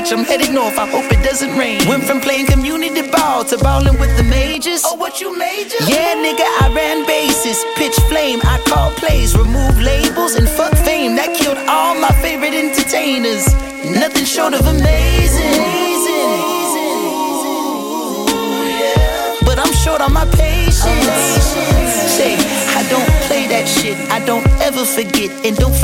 bitch, I'm headed north, I hope it doesn't rain. Went from playing community ball to balling with the majors. Oh, what you major? Yeah, nigga, I ran bases, pitch flame, I call plays, remove labels, and fuck fame. That killed all my favorite entertainers. Nothing short of amazing. But I'm short on my patience. Say, I don't play that shit, I don't ever forget. And don't